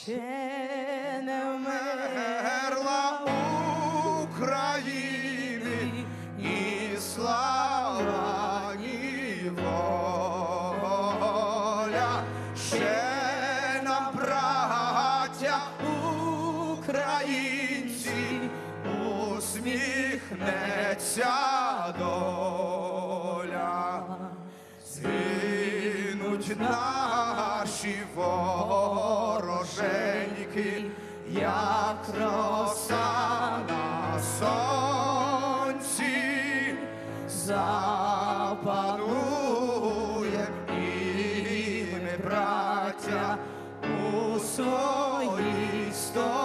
ще не вмерла України і слава, ні воля. Ще нам, браття українці, усміхнеться доля. Згинуть наші вороженьки, як роса на сонці, запанує і ми, браття, у своїй стороні.